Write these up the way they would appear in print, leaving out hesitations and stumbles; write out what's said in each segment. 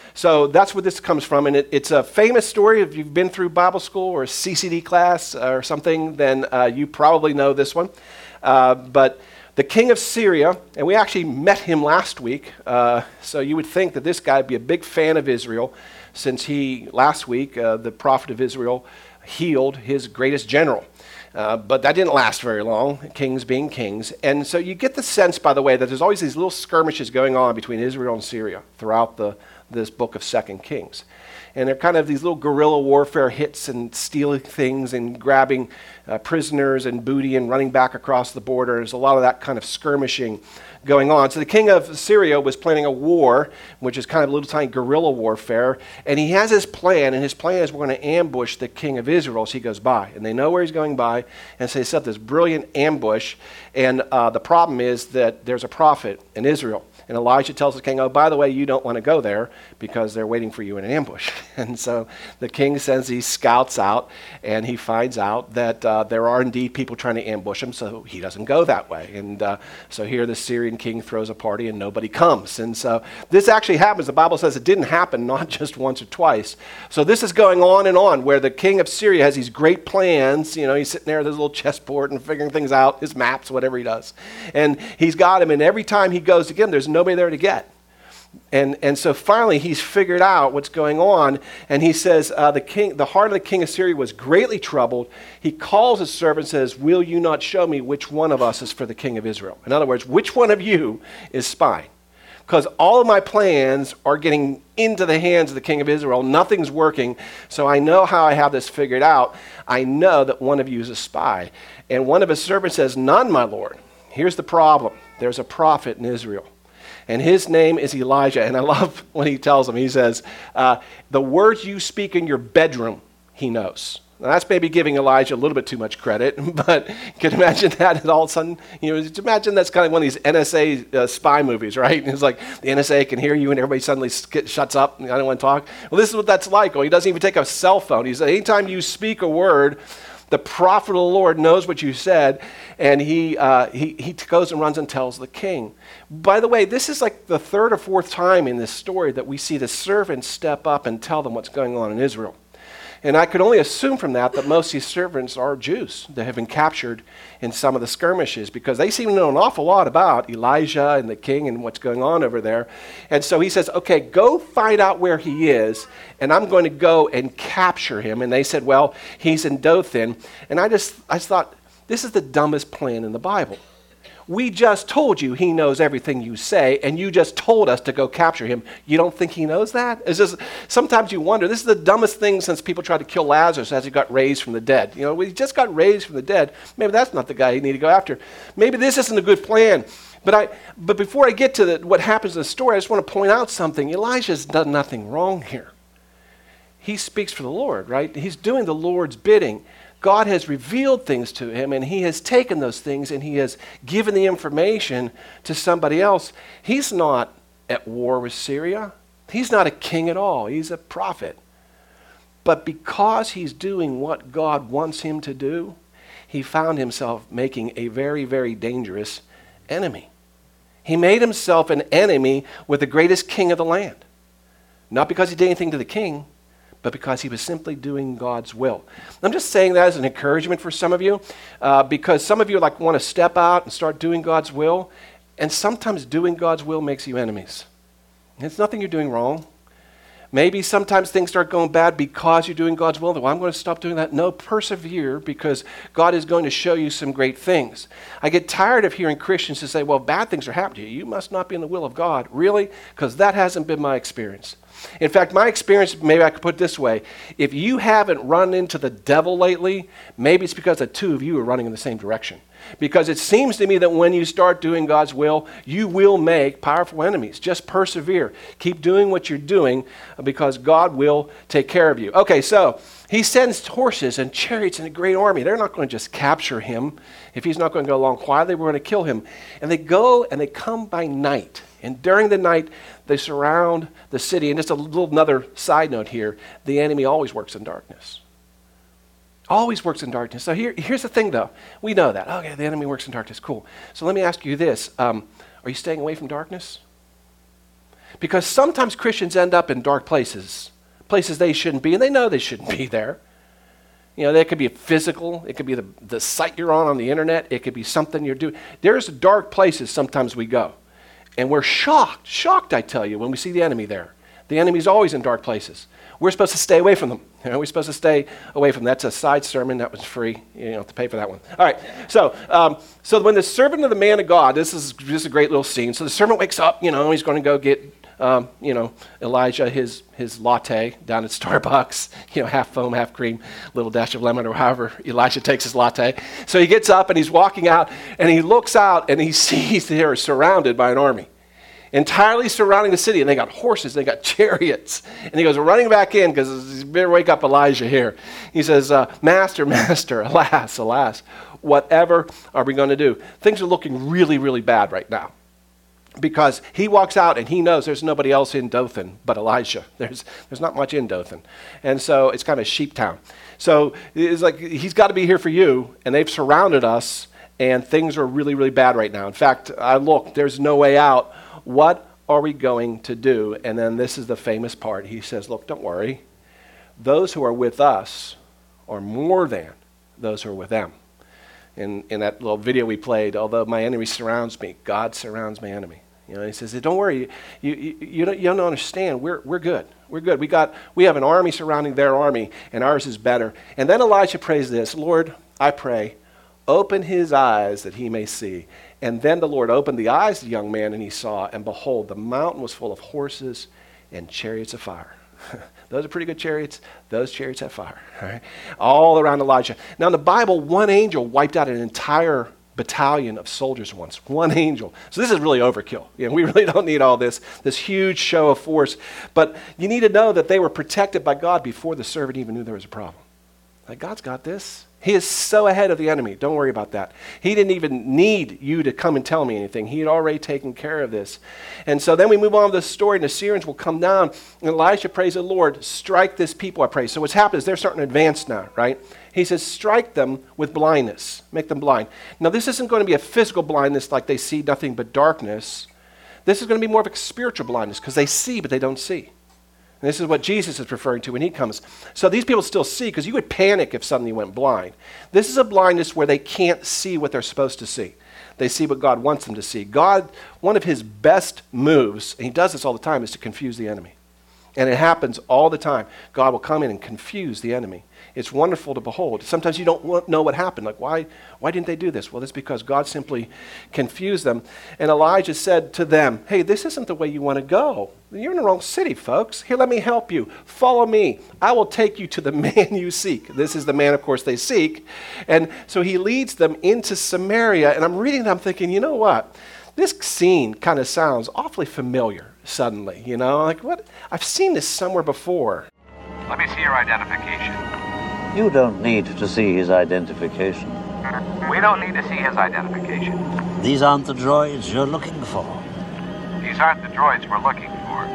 So that's where this comes from, and it's a famous story. If you've been through Bible school or a CCD class or something, then you probably know this one. But the king of Syria, and we actually met him last week, so you would think that this guy would be a big fan of Israel, since last week, the prophet of Israel healed his greatest general. But that didn't last very long, kings being kings. And so you get the sense, by the way, that there's always these little skirmishes going on between Israel and Syria throughout this book of 2 Kings. And they're kind of these little guerrilla warfare hits and stealing things and grabbing prisoners and booty and running back across the border. There's a lot of that kind of skirmishing going on. So the king of Syria was planning a war, which is kind of a little tiny guerrilla warfare. And he has his plan, and his plan is we're going to ambush the king of Israel as he goes by. And they know where he's going by, and so they set this brilliant ambush. And the problem is that there's a prophet in Israel. And Elijah tells the king, oh, by the way, you don't want to go there because they're waiting for you in an ambush. And so the king sends these scouts out, and he finds out that there are indeed people trying to ambush him, so he doesn't go that way. And so here the Syrian king throws a party, and nobody comes. And so this actually happens. The Bible says it didn't happen, not just once or twice. So this is going on and on, where the king of Syria has these great plans. You know, he's sitting there with his little chessboard and figuring things out, his maps, whatever he does. And he's got him, and every time he goes again, there's nobody there to get. And so finally he's figured out what's going on, and he says the heart of the king of Syria was greatly troubled. He calls his servant and says, will you not show me which one of us is for the king of Israel? In other words, which one of you is spying? Because all of my plans are getting into the hands of the king of Israel. Nothing's working, so I know how I have this figured out. I know that one of you is a spy. And one of his servants says, none, my lord. Here's the problem. There's a prophet in Israel, and his name is Elijah. And I love when he tells him, he says, the words you speak in your bedroom, he knows. Now, that's maybe giving Elijah a little bit too much credit, but you can imagine that all of a sudden, imagine that's kind of one of these NSA spy movies, right? And it's like the NSA can hear you and everybody suddenly shuts up and I don't want to talk. Well, this is what that's like. Well, he doesn't even take a cell phone. He said, anytime you speak a word, the prophet of the Lord knows what you said, and he goes and runs and tells the king. By the way, this is like the third or fourth time in this story that we see the servants step up and tell them what's going on in Israel. And I could only assume from that most of these servants are Jews that have been captured in some of the skirmishes, because they seem to know an awful lot about Elijah and the king and what's going on over there. And so he says, okay, go find out where he is, and I'm going to go and capture him. And they said, well, he's in Dothan. And I thought, this is the dumbest plan in the Bible. We just told you he knows everything you say, and you just told us to go capture him. You don't think he knows that? It's just, sometimes you wonder, this is the dumbest thing since people tried to kill Lazarus as he got raised from the dead. He just got raised from the dead. Maybe that's not the guy you need to go after. Maybe this isn't a good plan. But before I get to what happens in the story, I just want to point out something. Elijah's done nothing wrong here. He speaks for the Lord, right? He's doing the Lord's bidding. God has revealed things to him, and he has taken those things and he has given the information to somebody else. He's not at war with Syria. He's not a king at all. He's a prophet. But because he's doing what God wants him to do, he found himself making a very, very dangerous enemy. He made himself an enemy with the greatest king of the land. Not because he did anything to the king, but because he was simply doing God's will. I'm just saying that as an encouragement for some of you, because some of you want to step out and start doing God's will, and sometimes doing God's will makes you enemies. It's nothing you're doing wrong. Maybe sometimes things start going bad because you're doing God's will. Well, I'm going to stop doing that. No, persevere, because God is going to show you some great things. I get tired of hearing Christians who say, well, bad things are happening to you. You must not be in the will of God. Really? Because that hasn't been my experience. In fact, my experience, maybe I could put it this way. If you haven't run into the devil lately, maybe it's because the two of you are running in the same direction. Because it seems to me that when you start doing God's will, you will make powerful enemies. Just persevere. Keep doing what you're doing, because God will take care of you. Okay, so he sends horses and chariots and a great army. They're not going to just capture him. If he's not going to go along quietly, we're going to kill him. And they go and they come by night. And during the night, they surround the city. And just another side note here, the enemy always works in darkness. Always works in darkness. So here's the thing, though. We know that. Okay, the enemy works in darkness. Cool. So let me ask you this. Are you staying away from darkness? Because sometimes Christians end up in dark places, places they shouldn't be, and they know they shouldn't be there. You know, that could be physical. It could be the site you're on the internet. It could be something you're doing. There's dark places sometimes we go. And we're shocked, I tell you, when we see the enemy there. The enemy's always in dark places. We're supposed to stay away from them. You know, we're supposed to stay away from them. That's a side sermon. That was free. You don't have to pay for that one. All right. So when the servant of the man of God, this is just a great little scene. So the servant wakes up, you know, he's going to go get, Elijah his latte down at Starbucks, you know, half foam, half cream, little dash of lemon, or however Elijah takes his latte. So he gets up and he's walking out, and he looks out and he sees they are surrounded by an army, entirely surrounding the city, and they got horses, they got chariots. And he goes running back in because you better wake up Elijah here. He says, Master, alas, whatever are we going to do? Things are looking really, really bad right now. Because he walks out and he knows there's nobody else in Dothan but Elijah. There's not much in Dothan. And so it's kind of a sheep town. So it's like, he's got to be here for you, and they've surrounded us, and things are really, really bad right now. In fact, I looked, there's no way out. What are we going to do? And then this is the famous part. He says, look, don't worry. Those who are with us are more than those who are with them. In that little video we played, although my enemy surrounds me, God surrounds my enemy. You know, he says, don't worry, you don't understand. We're good. We're good. We have an army surrounding their army, and ours is better. And then Elijah prays this, Lord, I pray, open his eyes that he may see. And then the Lord opened the eyes of the young man, and he saw, and behold, the mountain was full of horses and chariots of fire. Those are pretty good chariots. Those chariots have fire. All around Elijah. Now in the Bible, one angel wiped out an entire battalion of soldiers once. One angel. So this is really overkill. You know, we really don't need all this huge show of force. But you need to know that they were protected by God before the servant even knew there was a problem. Like, God's got this. He is so ahead of the enemy. Don't worry about that. He didn't even need you to come and tell me anything. He had already taken care of this. And so then we move on to the story, and the Syrians will come down, and Elisha prays the Lord, strike this people, I pray. So what's happened is they're starting to advance now, right? He says, strike them with blindness. Make them blind. Now, this isn't going to be a physical blindness like they see nothing but darkness. This is going to be more of a spiritual blindness because they see, but they don't see. And this is what Jesus is referring to when he comes. So these people still see, because you would panic if suddenly you went blind. This is a blindness where they can't see what they're supposed to see. They see what God wants them to see. God, one of his best moves, and he does this all the time, is to confuse the enemy. And it happens all the time. God will come in and confuse the enemy. It's wonderful to behold. Sometimes you don't know what happened. Like, why didn't they do this? Well, it's because God simply confused them. And Elijah said to them, hey, this isn't the way you want to go. You're in the wrong city, folks. Here, let me help you. Follow me. I will take you to the man you seek. This is the man, of course, they seek. And so he leads them into Samaria. And I'm reading that, I'm thinking, you know what? This scene kind of sounds awfully familiar suddenly. You know, like, what? I've seen this somewhere before. Let me see your identification. You don't need to see his identification. We don't need to see his identification. These aren't the droids you're looking for. These aren't the droids we're looking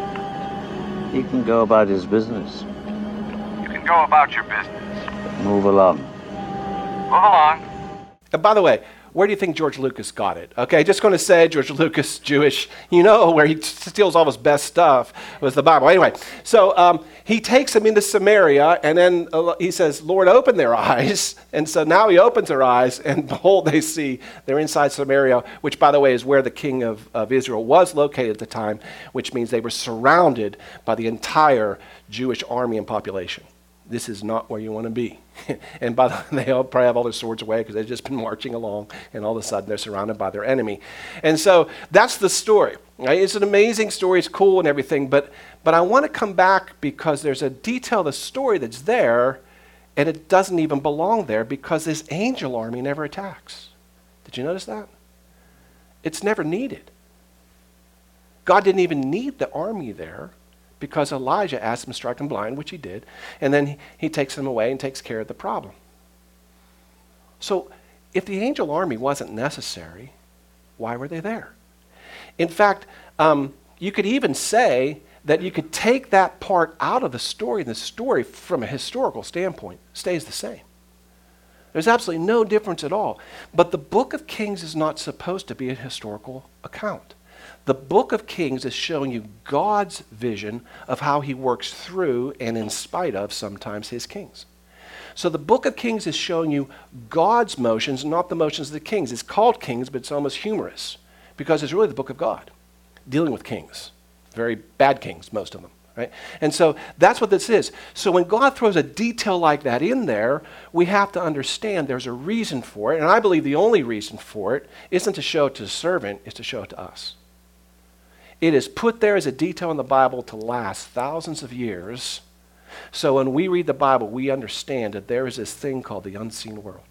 for. He can go about his business. You can go about your business. Move along. Move along. And by the way, where do you think George Lucas got it? Okay, just going to say George Lucas, Jewish. You know where he steals all his best stuff was the Bible. Anyway, so he takes them into Samaria, and then he says, Lord, open their eyes. And so now he opens their eyes, and behold, they see they're inside Samaria, which, by the way, is where the king of Israel was located at the time, which means they were surrounded by the entire Jewish army and population. This is not where you want to be. And by the way, they all probably have all their swords away because they've just been marching along, and all of a sudden they're surrounded by their enemy. And so that's the story. Right? It's an amazing story. It's cool and everything, but I want to come back because there's a detail of the story that's there, and it doesn't even belong there because this angel army never attacks. Did you notice that? It's never needed. God didn't even need the army there, because Elijah asked him to strike him blind, which he did, and then he takes them away and takes care of the problem. So if the angel army wasn't necessary, why were they there? In fact, you could even say that you could take that part out of the story, and the story from a historical standpoint stays the same. There's absolutely no difference at all. But the book of Kings is not supposed to be a historical account. The book of Kings is showing you God's vision of how he works through and in spite of sometimes his kings. So the book of Kings is showing you God's motions, not the motions of the kings. It's called Kings, but it's almost humorous because it's really the book of God dealing with kings. Very bad kings, most of them. Right? And so that's what this is. So when God throws a detail like that in there, we have to understand there's a reason for it. And I believe the only reason for it isn't to show it to the servant, it's to show it to us. It is put there as a detail in the Bible to last thousands of years. So when we read the Bible, we understand that there is this thing called the unseen world.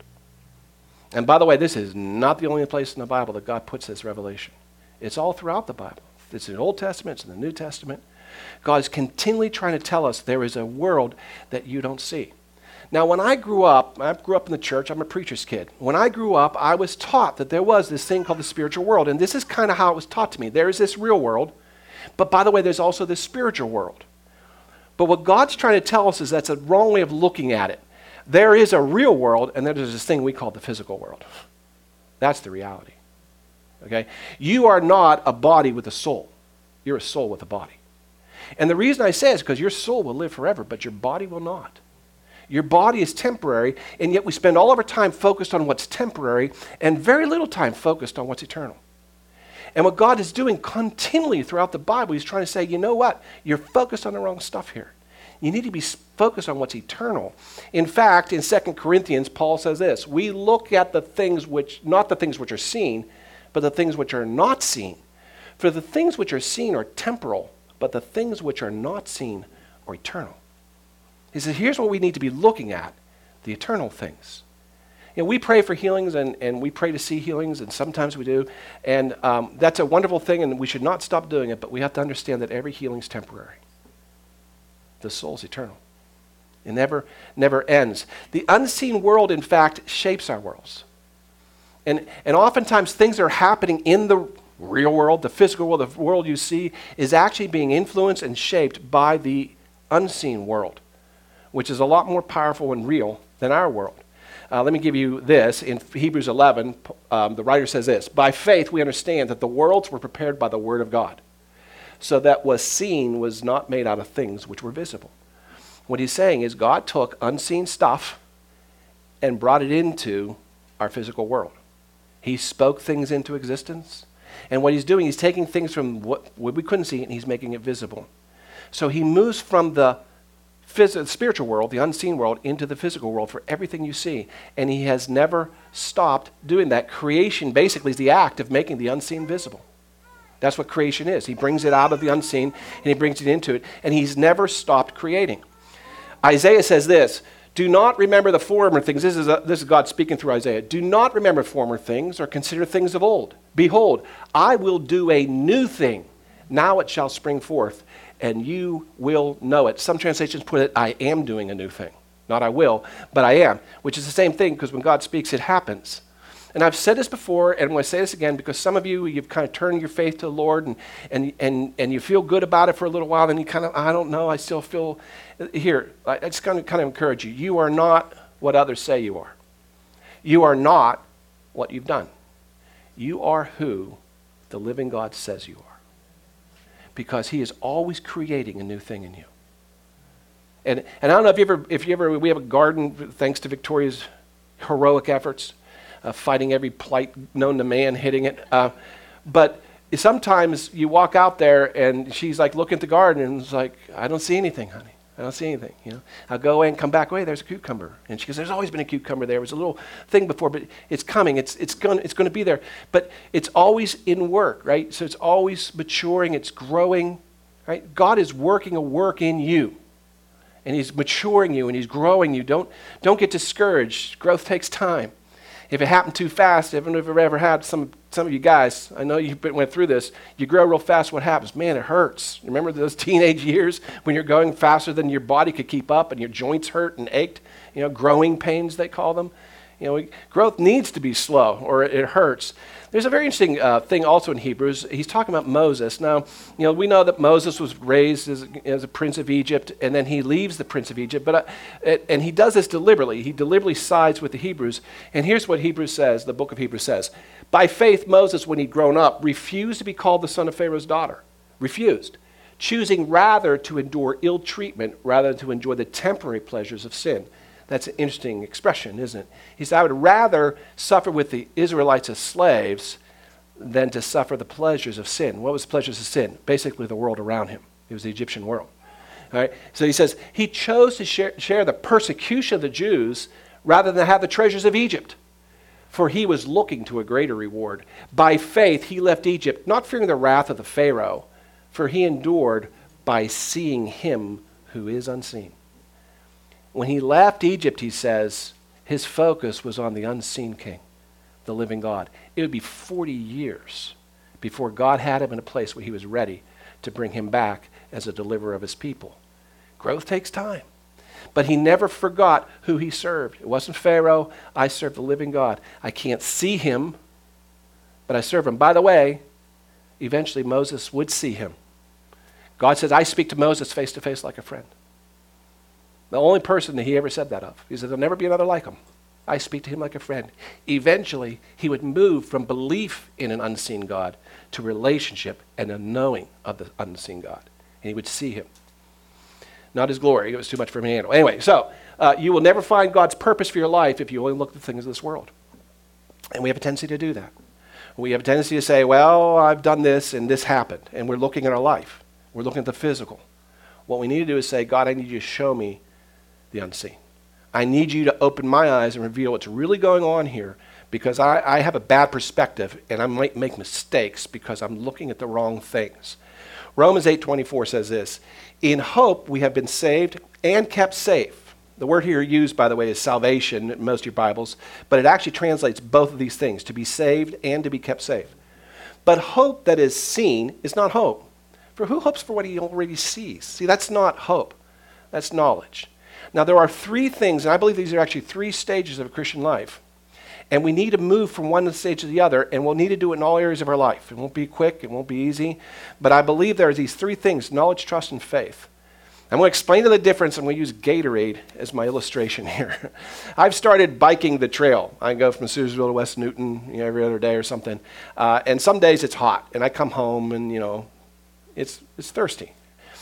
And by the way, this is not the only place in the Bible that God puts this revelation. It's all throughout the Bible. It's in the Old Testament, it's in the New Testament. God is continually trying to tell us there is a world that you don't see. Now, when I grew up in the church. I'm a preacher's kid. When I grew up, I was taught that there was this thing called the spiritual world. And this is kind of how it was taught to me. There is this real world. But by the way, there's also this spiritual world. But what God's trying to tell us is that's a wrong way of looking at it. There is a real world, and then there's this thing we call the physical world. That's the reality. Okay? You are not a body with a soul. You're a soul with a body. And the reason I say it is because your soul will live forever, but your body will not. Your body is temporary, and yet we spend all of our time focused on what's temporary and very little time focused on what's eternal. And what God is doing continually throughout the Bible, he's trying to say, you know what? You're focused on the wrong stuff here. You need to be focused on what's eternal. In fact, in 2 Corinthians, Paul says this, we look at the things which, not the things which are seen, but the things which are not seen. For the things which are seen are temporal, but the things which are not seen are eternal. He says, here's what we need to be looking at, the eternal things. You know, we pray for healings, and we pray to see healings, and sometimes we do. And that's a wonderful thing, and we should not stop doing it, but we have to understand that every healing is temporary. The soul's eternal. It never ends. The unseen world, in fact, shapes our worlds. And oftentimes things that are happening in the real world, the physical world, the world you see, is actually being influenced and shaped by the unseen world, which is a lot more powerful and real than our world. Let me give you this. In Hebrews 11, the writer says this, by faith we understand that the worlds were prepared by the word of God, so that was seen was not made out of things which were visible. What he's saying is God took unseen stuff and brought it into our physical world. He spoke things into existence. And what he's doing, he's taking things from what we couldn't see and he's making it visible. So he moves from the spiritual world, the unseen world, into the physical world for everything you see. And he has never stopped doing that. Creation basically is the act of making the unseen visible. That's what creation is. He brings it out of the unseen and he brings it into it. And he's never stopped creating. Isaiah says this, do not remember the former things. This is God speaking through Isaiah. Do not remember former things or consider things of old. Behold, I will do a new thing. Now it shall spring forth, and you will know it. Some translations put it, I am doing a new thing. Not I will, but I am, which is the same thing because when God speaks, it happens. And I've said this before, and I'm going to say this again because some of you, you've kind of turned your faith to the Lord, and you feel good about it for a little while, then you kind of, I don't know, I still feel, here, I just kind of encourage you. You are not what others say you are. You are not what you've done. You are who the living God says you are. Because he is always creating a new thing in you. And I don't know if you ever, we have a garden thanks to Victoria's heroic efforts, fighting every plight known to man, hitting it. But sometimes you walk out there and she's like looking at the garden and it's like, I don't see anything, honey. I don't see anything. You know, I'll go away and come back. Wait, there's a cucumber. And she goes, there's always been a cucumber there. It was a little thing before, but it's coming. It's going to be there. But it's always in work, right? So it's always maturing. It's growing, right? God is working a work in you. And he's maturing you and he's growing you. Don't get discouraged. Growth takes time. If it happened too fast, if you've ever had some of you guys, I know you went through this, you grow real fast, what happens? Man, it hurts. Remember those teenage years when you're going faster than your body could keep up and your joints hurt and ached? You know, growing pains, they call them. Growth needs to be slow or it hurts. There's a very interesting thing also in Hebrews. He's talking about Moses. Now, we know that Moses was raised as a prince of Egypt, and then he leaves the prince of Egypt. And he does this deliberately. He deliberately sides with the Hebrews. And here's what Hebrews says, the book of Hebrews says. By faith, Moses, when he'd grown up, refused to be called the son of Pharaoh's daughter. Refused. Choosing rather to endure ill treatment rather than to enjoy the temporary pleasures of sin. That's an interesting expression, isn't it? He said, I would rather suffer with the Israelites as slaves than to suffer the pleasures of sin. What was the pleasures of sin? Basically the world around him. It was the Egyptian world. All right? So he says, he chose to share the persecution of the Jews rather than have the treasures of Egypt. For he was looking to a greater reward. By faith he left Egypt, not fearing the wrath of the Pharaoh, for he endured by seeing him who is unseen. When he left Egypt, he says, his focus was on the unseen king, the living God. It would be 40 years before God had him in a place where he was ready to bring him back as a deliverer of his people. Growth takes time. But he never forgot who he served. It wasn't Pharaoh. I serve the living God. I can't see him, but I serve him. By the way, eventually Moses would see him. God says, I speak to Moses face to face like a friend. The only person that he ever said that of. He said, there'll never be another like him. I speak to him like a friend. Eventually, he would move from belief in an unseen God to relationship and a knowing of the unseen God. And he would see him. Not his glory. It was too much for him to handle. Anyway, so you will never find God's purpose for your life if you only look at the things of this world. And we have a tendency to do that. We have a tendency to say, well, I've done this and this happened. And we're looking at our life. We're looking at the physical. What we need to do is say, God, I need you to show me the unseen. I need you to open my eyes and reveal what's really going on here, because I have a bad perspective and I might make mistakes because I'm looking at the wrong things. Romans 8:24 says this, in hope we have been saved and kept safe. The word here used, by the way, is salvation in most of your Bibles, but it actually translates both of these things, to be saved and to be kept safe. But hope that is seen is not hope. For who hopes for what he already sees? See, that's not hope. That's knowledge. Now, there are three things, and I believe these are actually three stages of a Christian life. And we need to move from one stage to the other, and we'll need to do it in all areas of our life. It won't be quick, it won't be easy, but I believe there are these three things, knowledge, trust, and faith. I'm going to explain the difference. I'm going to use Gatorade as my illustration here. I've started biking the trail. I go from Searsville to West Newton every other day or something, and some days it's hot, and I come home and, it's thirsty.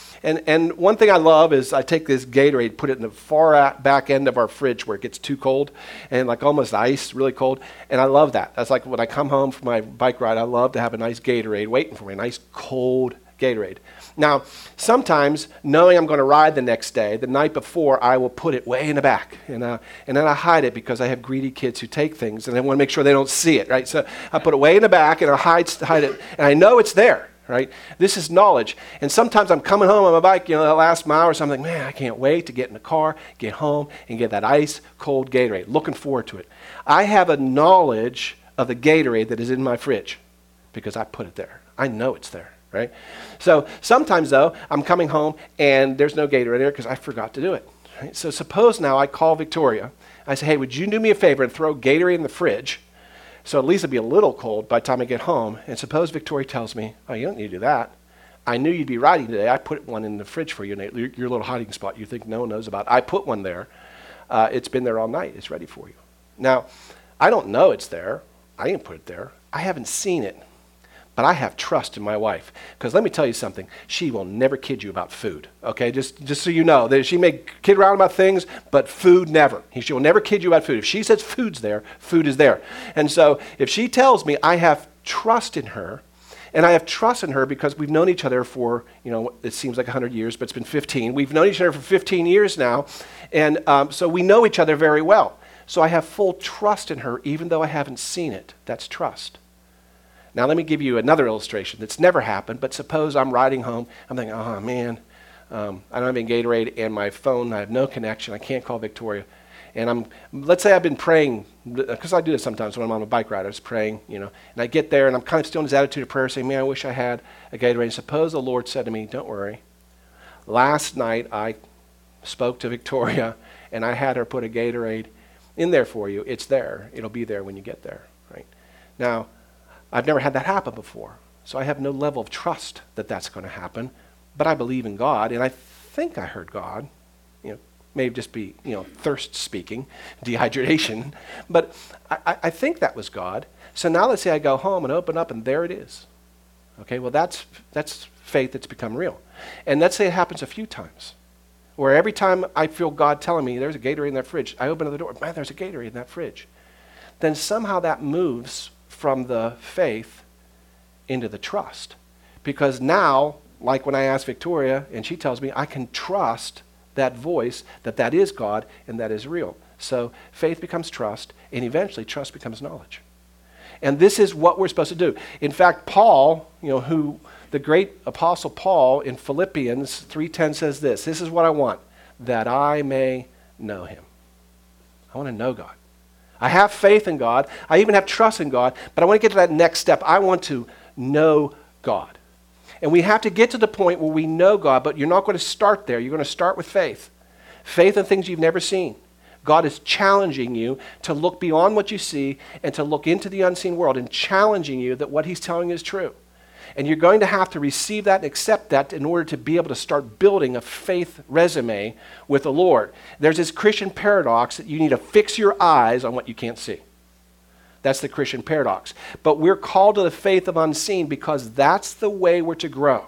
And one thing I love is I take this Gatorade, put it in the far back end of our fridge where it gets too cold and like almost ice, really cold. And I love that. That's like when I come home from my bike ride, I love to have a nice Gatorade waiting for me, a nice cold Gatorade. Now, sometimes knowing I'm going to ride the next day, the night before, I will put it way in the back. And then I hide it because I have greedy kids who take things and I want to make sure they don't see it, right? So I put it way in the back and I hide it. And I know it's there. Right? This is knowledge. And sometimes I'm coming home on my bike, that last mile or something, man, I can't wait to get in the car, get home, and get that ice cold Gatorade. Looking forward to it. I have a knowledge of the Gatorade that is in my fridge because I put it there. I know it's there, right? So sometimes, though, I'm coming home and there's no Gatorade there because I forgot to do it. Right? So suppose now I call Victoria. I say, hey, would you do me a favor and throw Gatorade in the fridge? So at least it'll be a little cold by the time I get home. And suppose Victoria tells me, oh, you don't need to do that. I knew you'd be riding today. I put one in the fridge for you, your little hiding spot you think no one knows about. I put one there. It's been there all night. It's ready for you. Now, I don't know it's there. I didn't put it there. I haven't seen it. But I have trust in my wife. Because let me tell you something. She will never kid you about food. Okay, just so you know. She may kid around about things, but food never. She will never kid you about food. If she says food's there, food is there. And so if she tells me, I have trust in her. And I have trust in her because we've known each other for, it seems like 100 years, but it's been 15. We've known each other for 15 years now. And so we know each other very well. So I have full trust in her even though I haven't seen it. That's trust. Now, let me give you another illustration that's never happened, but suppose I'm riding home. I'm thinking, oh, man, I don't have any Gatorade, and my phone, I have no connection. I can't call Victoria. And let's say I've been praying, because I do this sometimes when I'm on a bike ride. I was praying, and I get there, and I'm kind of still in this attitude of prayer, saying, man, I wish I had a Gatorade. And suppose the Lord said to me, don't worry. Last night, I spoke to Victoria, and I had her put a Gatorade in there for you. It's there. It'll be there when you get there, right? Now, I've never had that happen before, so I have no level of trust that that's going to happen, but I believe in God, and I think I heard God. Maybe just be, thirst speaking, dehydration, but I think that was God. So now let's say I go home and open up, and there it is. Okay, well, that's faith that's become real. And let's say it happens a few times, where every time I feel God telling me there's a Gatorade in that fridge, I open the door, man, there's a Gatorade in that fridge. Then somehow that moves from the faith into the trust. Because now, like when I ask Victoria, and she tells me, I can trust that voice, that is God, and that is real. So faith becomes trust, and eventually trust becomes knowledge. And this is what we're supposed to do. In fact, Paul, the great apostle Paul in Philippians 3:10 says this is what I want, that I may know him. I want to know God. I have faith in God. I even have trust in God, but I want to get to that next step. I want to know God. And we have to get to the point where we know God, but you're not going to start there. You're going to start with faith. Faith in things you've never seen. God is challenging you to look beyond what you see and to look into the unseen world and challenging you that what he's telling you is true. And you're going to have to receive that and accept that in order to be able to start building a faith resume with the Lord. There's this Christian paradox that you need to fix your eyes on what you can't see. That's the Christian paradox. But we're called to the faith of unseen because that's the way we're to grow.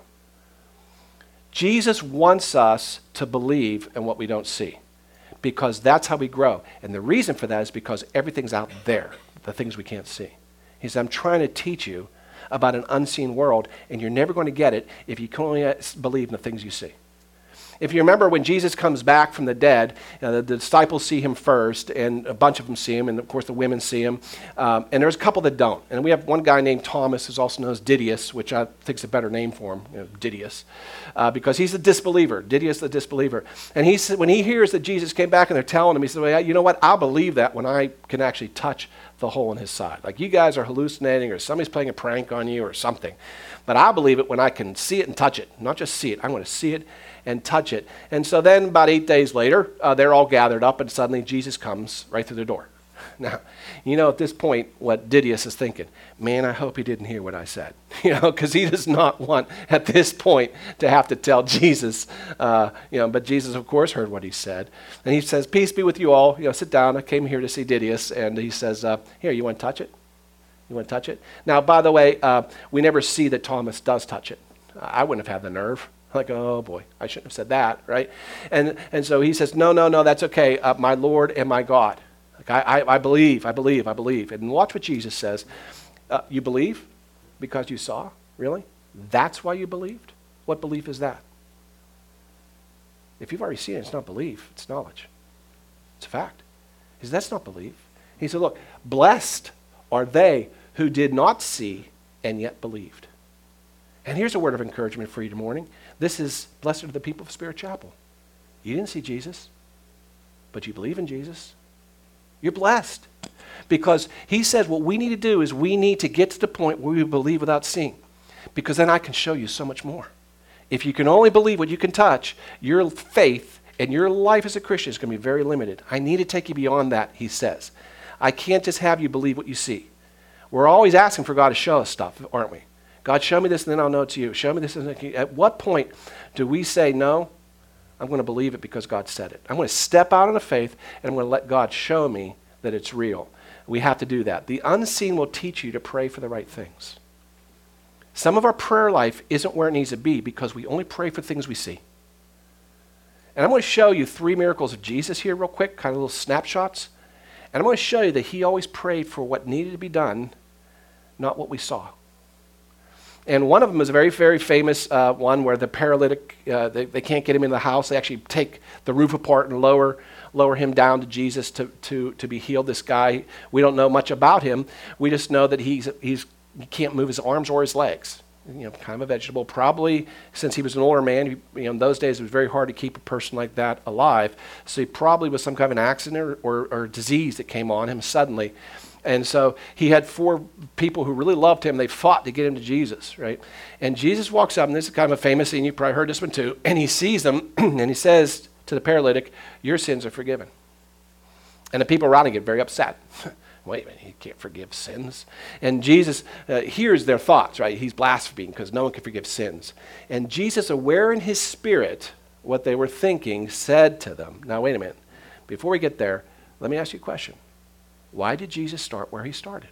Jesus wants us to believe in what we don't see because that's how we grow. And the reason for that is because everything's out there, the things we can't see. He said, I'm trying to teach you about an unseen world, and you're never going to get it if you can only believe in the things you see. If you remember when Jesus comes back from the dead, the disciples see him first, and a bunch of them see him, and of course the women see him. And there's a couple that don't. And we have one guy named Thomas, who's also known as Didymus, which I think is a better name for him, Didymus, because he's a disbeliever. Didymus the disbeliever. And he said, when he hears that Jesus came back and they're telling him, he said, well, you know what? I'll believe that when I can actually touch the hole in his side. Like you guys are hallucinating or somebody's playing a prank on you or something. But I'll believe it when I can see it and touch it. Not just see it. I'm going to see it and touch it. And so then about 8 days later, they're all gathered up and suddenly Jesus comes right through the door. Now, at this point what Didymus is thinking, man, I hope he didn't hear what I said. Because he does not want at this point to have to tell Jesus, but Jesus of course heard what he said. And he says, peace be with you all, sit down, I came here to see Didymus. And he says, here, you want to touch it? You want to touch it? Now, by the way, we never see that Thomas does touch it. I wouldn't have had the nerve. Like, oh boy, I shouldn't have said that, right? And so he says, no, that's okay, my Lord and my God. Like, I believe. And watch what Jesus says. You believe because you saw? Really? That's why you believed? What belief is that? If you've already seen it, it's not belief, it's knowledge. It's a fact. He says, that's not belief. He said, look, blessed are they who did not see and yet believed. And here's a word of encouragement for you this morning. This is blessed are the people of Spirit Chapel. You didn't see Jesus, but you believe in Jesus. You're blessed. Because he says what we need to do is we need to get to the point where we believe without seeing. Because then I can show you so much more. If you can only believe what you can touch, your faith and your life as a Christian is going to be very limited. I need to take you beyond that, he says. I can't just have you believe what you see. We're always asking for God to show us stuff, aren't we? God, show me this and then I'll know it's you. Show me this and then at what point do we say, no, I'm going to believe it because God said it. I'm going to step out on the faith and I'm going to let God show me that it's real. We have to do that. The unseen will teach you to pray for the right things. Some of our prayer life isn't where it needs to be because we only pray for things we see. And I'm going to show you 3 miracles of Jesus here real quick, kind of little snapshots. And I'm going to show you that he always prayed for what needed to be done, not what we saw. And one of them is a very, very famous one where the paralytic, they can't get him in the house. They actually take the roof apart and lower him down to Jesus to be healed. This guy, we don't know much about him. We just know that he can't move his arms or his legs. Kind of a vegetable. Probably since he was an older man, in those days it was very hard to keep a person like that alive. So he probably was some kind of an accident or disease that came on him suddenly. And so he had 4 people who really loved him. They fought to get him to Jesus, right? And Jesus walks up, and this is kind of a famous scene. You probably heard this one too. And he sees them, and he says to the paralytic, your sins are forgiven. And the people around him get very upset. Wait a minute, he can't forgive sins. And Jesus hears their thoughts, right? He's blaspheming because no one can forgive sins. And Jesus, aware in his spirit what they were thinking, said to them, now wait a minute, before we get there, let me ask you a question. Why did Jesus start where he started?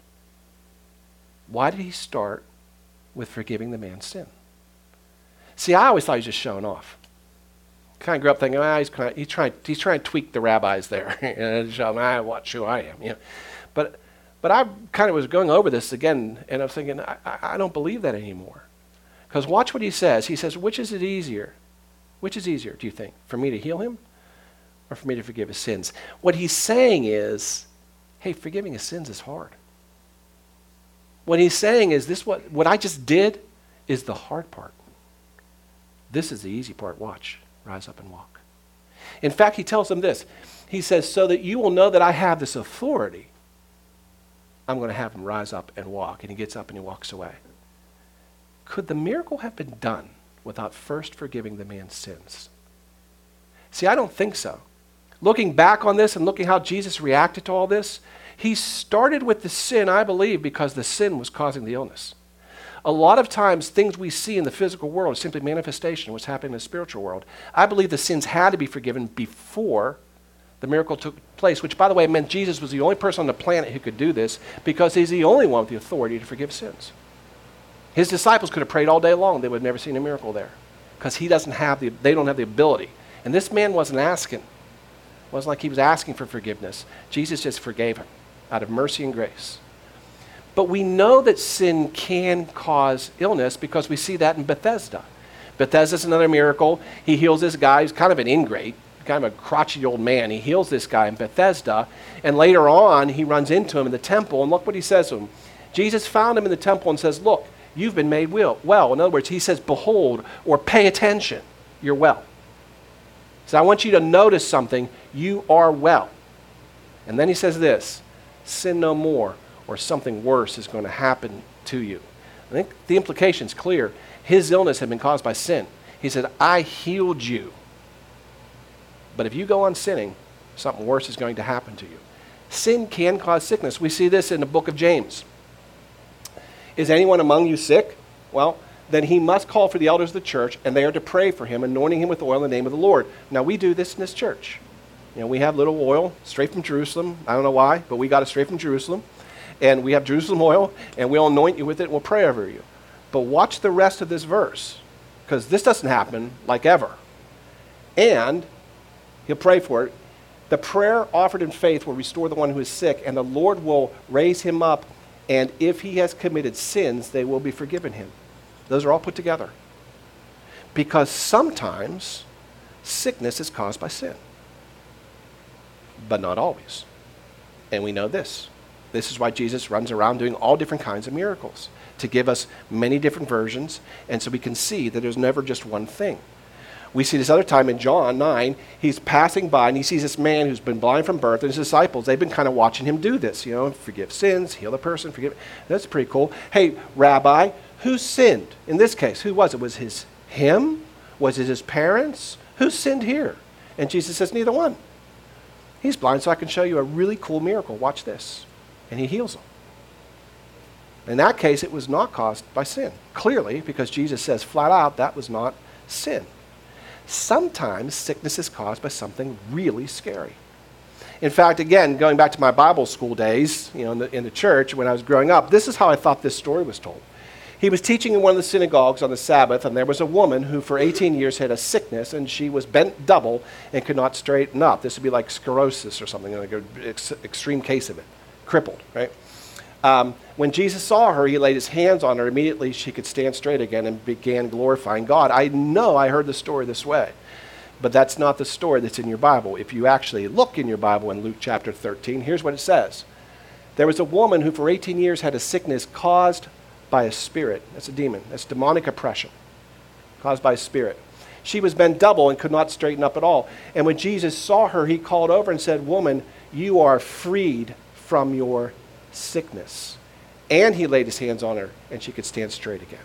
Why did he start with forgiving the man's sin? See, I always thought he was just showing off. Kind of grew up thinking, he's trying to tweak the rabbis there and show them, watch who I am. You know? But I kind of was going over this again, and I was thinking, I don't believe that anymore. Because watch what he says. He says, which is it easier? Which is easier, do you think? For me to heal him or for me to forgive his sins? What he's saying is, hey, forgiving his sins is hard. What he's saying is, what I just did is the hard part. This is the easy part. Watch. Rise up and walk. In fact, he tells them this. He says, so that you will know that I have this authority, I'm going to have him rise up and walk. And he gets up and he walks away. Could the miracle have been done without first forgiving the man's sins? See, I don't think so. Looking back on this and looking how Jesus reacted to all this, he started with the sin, I believe, because the sin was causing the illness. A lot of times, things we see in the physical world is simply manifestation of what's happening in the spiritual world. I believe the sins had to be forgiven before the miracle took place, which, by the way, meant Jesus was the only person on the planet who could do this because he's the only one with the authority to forgive sins. His disciples could have prayed all day long. They would have never seen a miracle there because they don't have the ability. And this man wasn't asking. It wasn't like he was asking for forgiveness. Jesus just forgave him out of mercy and grace. But we know that sin can cause illness because we see that in Bethesda. Bethesda's another miracle. He heals this guy. He's kind of an ingrate, kind of a crotchety old man. He heals this guy in Bethesda. And later on, he runs into him in the temple. And look what he says to him. Jesus found him in the temple and says, look, you've been made well. In other words, he says, behold, or pay attention. You're well. So I want you to notice something. You are well. And then he says this, sin no more, or something worse is going to happen to you. I think the implication is clear. His illness had been caused by sin. He said, I healed you. But if you go on sinning, something worse is going to happen to you. Sin can cause sickness. We see this in the book of James. Is anyone among you sick? Well, then he must call for the elders of the church, and they are to pray for him, anointing him with oil in the name of the Lord. Now, we do this in this church. You know, we have little oil straight from Jerusalem. I don't know why, but we got it straight from Jerusalem. And we have Jerusalem oil, and we'll anoint you with it, and we'll pray over you. But watch the rest of this verse, because this doesn't happen like ever. And he'll pray for it. The prayer offered in faith will restore the one who is sick, and the Lord will raise him up, and if he has committed sins, they will be forgiven him. Those are all put together. Because sometimes sickness is caused by sin, but not always. And we know this. This is why Jesus runs around doing all different kinds of miracles, to give us many different versions, and so we can see that there's never just one thing. We see this other time in John 9, he's passing by and he sees this man who's been blind from birth, and his disciples, they've been kind of watching him do this, forgive sins, heal a person, forgive. That's pretty cool. Hey, Rabbi, who sinned? In this case, who was it? Was it him? Was it his parents? Who sinned here? And Jesus says, neither one. He's blind, so I can show you a really cool miracle. Watch this. And he heals him. In that case, it was not caused by sin. Clearly, because Jesus says flat out that was not sin. Sometimes sickness is caused by something really scary. In fact, again, going back to my Bible school days, in the church when I was growing up, this is how I thought this story was told. He was teaching in one of the synagogues on the Sabbath, and there was a woman who for 18 years had a sickness, and she was bent double and could not straighten up. This would be like sclerosis or something, like an extreme case of it. Crippled, right? When Jesus saw her, he laid his hands on her. Immediately she could stand straight again and began glorifying God. I know I heard the story this way, but that's not the story that's in your Bible. If you actually look in your Bible in Luke chapter 13, here's what it says. There was a woman who for 18 years had a sickness caused by a spirit. That's a demon. That's demonic oppression caused by a spirit. She was bent double and could not straighten up at all. And when Jesus saw her, he called over and said, woman, you are freed from your sickness. And he laid his hands on her, and she could stand straight again.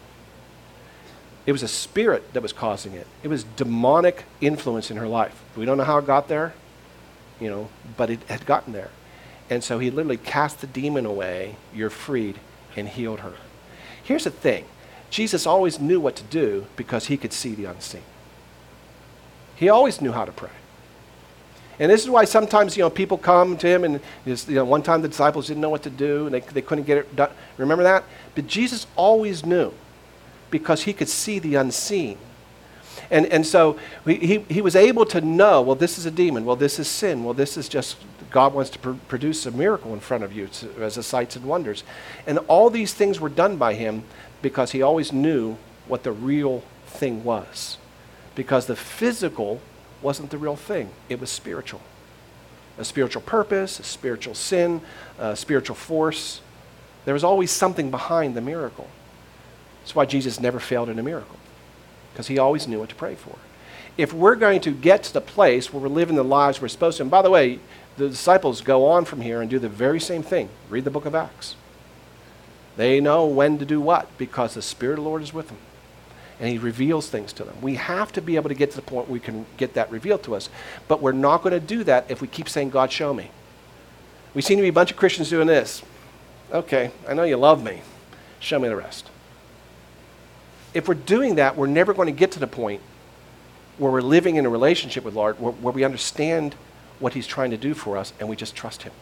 It was a spirit that was causing it. It was demonic influence in her life. We don't know how it got there. but it had gotten there. And so he literally cast the demon away, you're freed, and healed her. Here's the thing. Jesus always knew what to do because he could see the unseen. He always knew how to pray. And this is why sometimes, people come to him and, one time the disciples didn't know what to do and they couldn't get it done. Remember that? But Jesus always knew because he could see the unseen. And so he was able to know, well, this is a demon. Well, this is sin. Well, this is just God wants to produce a miracle in front of you as a signs and wonders. And all these things were done by him because he always knew what the real thing was. Because the physical wasn't the real thing. It was spiritual. A spiritual purpose, a spiritual sin, a spiritual force. There was always something behind the miracle. That's why Jesus never failed in a miracle. Because he always knew what to pray for. If we're going to get to the place where we're living the lives we're supposed to, and by the way, the disciples go on from here and do the very same thing. Read the book of Acts. They know when to do what because the Spirit of the Lord is with them. And he reveals things to them. We have to be able to get to the point where we can get that revealed to us. But we're not going to do that if we keep saying, God, show me. We seem to be a bunch of Christians doing this. Okay, I know you love me. Show me the rest. If we're doing that, we're never going to get to the point where we're living in a relationship with the Lord, where we understand what he's trying to do for us, and we just trust him.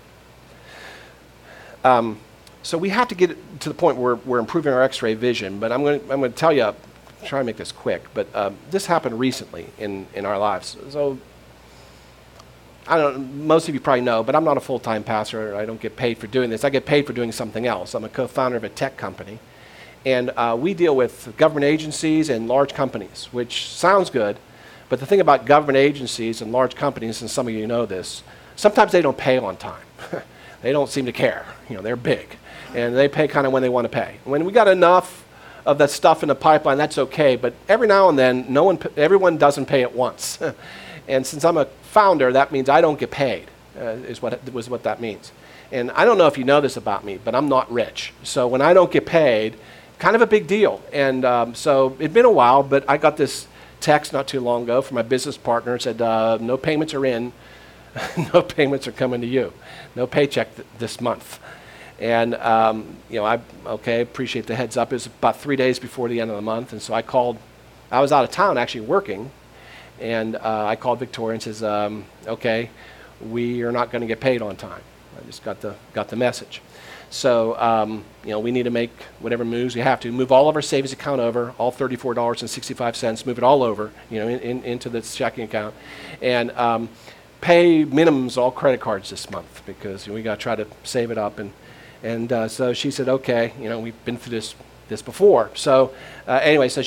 So we have to get to the point where we're improving our X-ray vision, but I'm going to tell you, try and make this quick, but this happened recently in our lives. So I don't. Most of you probably know, but I'm not a full-time pastor. I don't get paid for doing this. I get paid for doing something else. I'm a co-founder of a tech company. And we deal with government agencies and large companies, which sounds good. But the thing about government agencies and large companies, and some of you know this, sometimes they don't pay on time. They don't seem to care. They're big. And they pay kind of when they want to pay. When we got enough of that stuff in the pipeline, that's okay. But every now and then, everyone doesn't pay at once. And since I'm a founder, that means I don't get paid, is what that means. And I don't know if you know this about me, but I'm not rich. So when I don't get paid, kind of a big deal. And so it'd been a while, but I got this text not too long ago from my business partner. It said, no payments are in. No payments are coming to you. No paycheck this month. And, I appreciate the heads up. It was about 3 days before the end of the month. And so I was out of town actually working. And I called Victoria and says, okay, we are not going to get paid on time. I just got the message. So, we need to make whatever moves we have to. Move all of our savings account over, all $34.65, move it all over, into this checking account. And pay minimums all credit cards this month because we got to try to save it up. And so she said, okay, we've been through this before. So anyway, so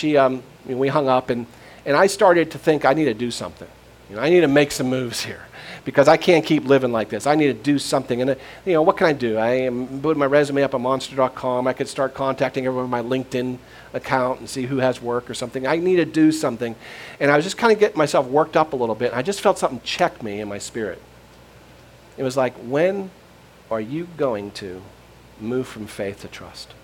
we hung up and I started to think I need to do something. I need to make some moves here. Because I can't keep living like this. I need to do something. And, what can I do? I am putting my resume up on Monster.com. I could start contacting everyone on my LinkedIn account and see who has work or something. I need to do something. And I was just kind of getting myself worked up a little bit. I just felt something check me in my spirit. It was like, when are you going to move from faith to trust?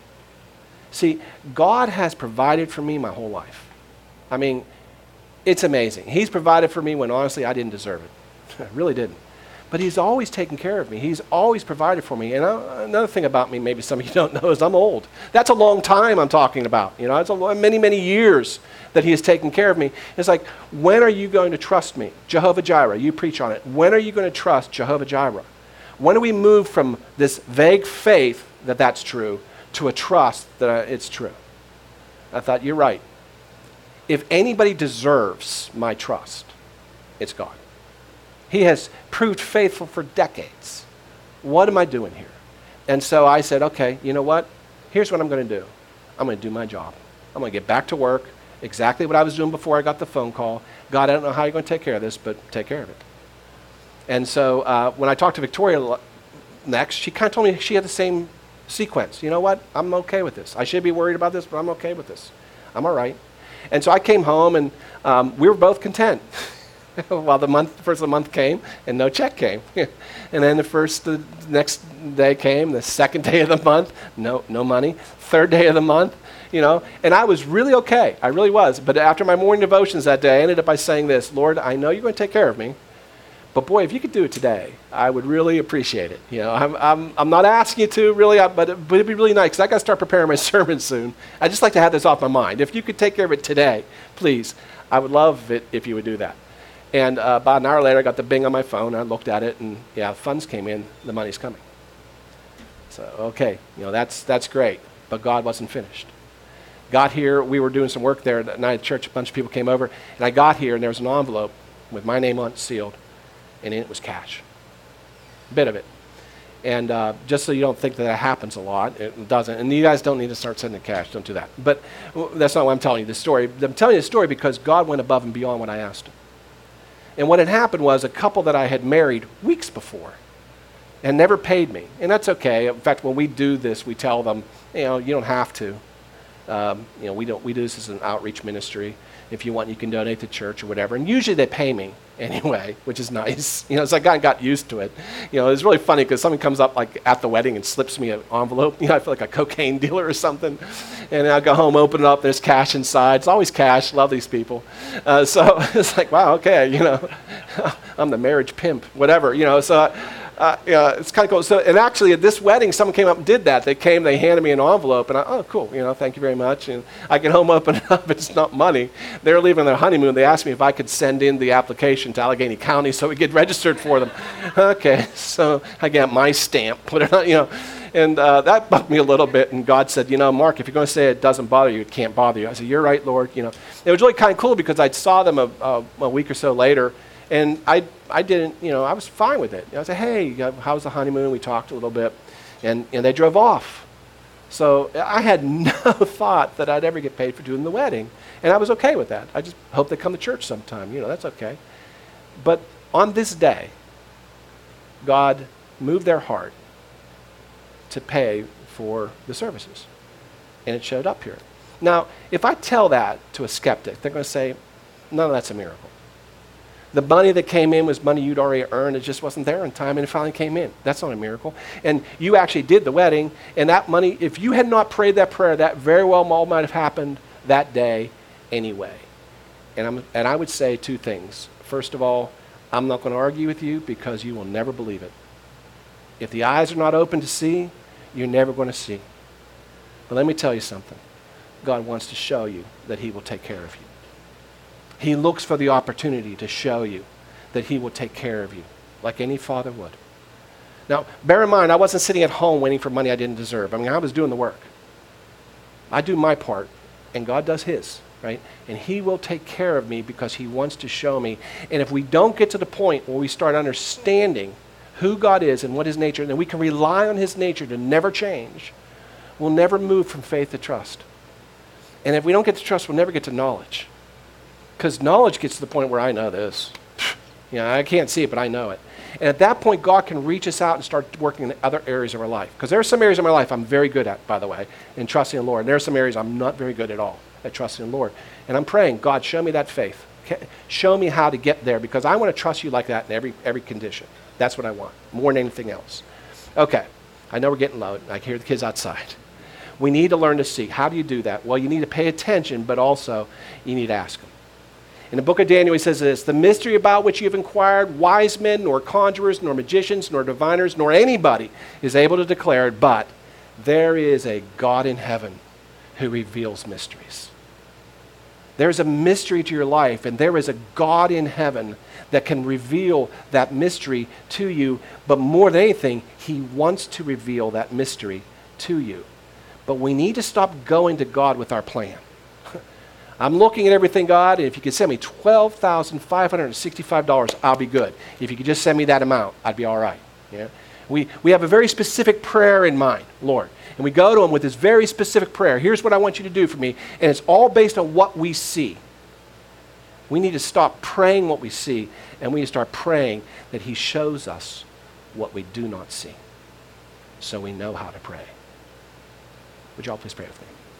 See, God has provided for me my whole life. I mean, it's amazing. He's provided for me when honestly I didn't deserve it. I really didn't. But he's always taken care of me. He's always provided for me. And another thing about me, maybe some of you don't know, is I'm old. That's a long time I'm talking about. It's many, many years that he has taken care of me. It's like, when are you going to trust me? Jehovah Jireh, you preach on it. When are you going to trust Jehovah Jireh? When do we move from this vague faith that that's true to a trust that it's true? I thought, you're right. If anybody deserves my trust, it's God. He has proved faithful for decades. What am I doing here? And so I said, okay, you know what? Here's what I'm going to do. I'm going to do my job. I'm going to get back to work, exactly what I was doing before I got the phone call. God, I don't know how you're going to take care of this, but take care of it. And so when I talked to Victoria next, she kind of told me she had the same sequence. You know what? I'm okay with this. I should be worried about this, but I'm okay with this. I'm all right. And so I came home, and we were both content. While the first of the month came and no check came. And then the next day came, the second day of the month, no money. Third day of the month, and I was really okay. I really was. But after my morning devotions that day, I ended up by saying this, Lord, I know you're going to take care of me, But boy, if you could do it today, I would really appreciate it. You know, I'm not asking you to really, but it'd be really nice because I got to start preparing my sermon soon. I just like to have this off my mind. If you could take care of it today, please, I would love it if you would do that. And about an hour later, I got the bing on my phone. I looked at it, and yeah, funds came in. The money's coming. So okay, you know, that's great. But God wasn't finished. Got here, we were doing some work there at night at church. A bunch of people came over, and I got here, and there was an envelope with my name on it, sealed. And in it was cash, a bit of it. And just so you don't think that happens a lot, it doesn't. And you guys don't need to start sending cash, don't do that. But that's not why I'm telling you this story. I'm telling you the story because God went above and beyond what I asked him. And what had happened was a couple that I had married weeks before and never paid me. And that's okay. In fact, when we do this, we tell them, you know, you don't have to. You know, we do this as an outreach ministry. If you want, you can donate to church or whatever. And usually they pay me anyway, which is nice. You know, so I got used to it. You know, it's really funny because someone comes up like at the wedding and slips me an envelope. You know, I feel like a cocaine dealer or something. And I'll go home, open it up, there's cash inside. It's always cash. Love these people. So it's like, wow, okay, you know, I'm the marriage pimp, whatever, you know. So yeah, it's kind of cool. So, and actually at this wedding, someone came up and did that. They came, they handed me an envelope, and oh, cool, you know, thank you very much. And I get home, open it up, it's not money. They're leaving their honeymoon. They asked me if I could send in the application to Allegheny County so we get registered for them. Okay, so I got my stamp, put it on, you know. And that bugged me a little bit, and God said, you know, Mark, if you're going to say it doesn't bother you, it can't bother you. I said, you're right, Lord, you know. It was really kind of cool because I saw them a week or so later, and I didn't, you know, I was fine with it. I said, hey, how's the honeymoon? We talked a little bit, and they drove off. So I had no thought that I'd ever get paid for doing the wedding, and I was okay with that. I just hope they come to church sometime, you know, that's okay. But on this day, God moved their heart to pay for the services, and it showed up here. Now, if I tell that to a skeptic, they're going to say, no, that's a miracle. The money that came in was money you'd already earned. It just wasn't there in time, and it finally came in. That's not a miracle. And you actually did the wedding, and that money, if you had not prayed that prayer, that very well all might have happened that day anyway. And I would say two things. First of all, I'm not going to argue with you because you will never believe it. If the eyes are not open to see, you're never going to see. But let me tell you something. God wants to show you that he will take care of you. He looks for the opportunity to show you that he will take care of you, like any father would. Now, bear in mind, I wasn't sitting at home waiting for money I didn't deserve. I mean, I was doing the work. I do my part, and God does his, right? And he will take care of me because he wants to show me. And if we don't get to the point where we start understanding who God is and what his nature is, and we can rely on his nature to never change, we'll never move from faith to trust. And if we don't get to trust, we'll never get to knowledge. Because knowledge gets to the point where I know this. You know, I can't see it, but I know it. And at that point, God can reach us out and start working in other areas of our life. Because there are some areas of my life I'm very good at, by the way, in trusting in the Lord. And there are some areas I'm not very good at all at trusting in the Lord. And I'm praying, God, show me that faith. Show me how to get there, because I want to trust you like that in every condition. That's what I want, more than anything else. Okay, I know we're getting low. I can hear the kids outside. We need to learn to see. How do you do that? Well, you need to pay attention, but also you need to ask them. In the book of Daniel, he says this: the mystery about which you have inquired, wise men, nor conjurers, nor magicians, nor diviners, nor anybody is able to declare it, but there is a God in heaven who reveals mysteries. There's a mystery to your life, and there is a God in heaven that can reveal that mystery to you, but more than anything, he wants to reveal that mystery to you. But we need to stop going to God with our plan. I'm looking at everything, God, and if you could send me $12,565, I'll be good. If you could just send me that amount, I'd be all right. Yeah? We have a very specific prayer in mind, Lord. And we go to him with this very specific prayer. Here's what I want you to do for me. And it's all based on what we see. We need to stop praying what we see, and we need to start praying that he shows us what we do not see, so we know how to pray. Would you all please pray with me?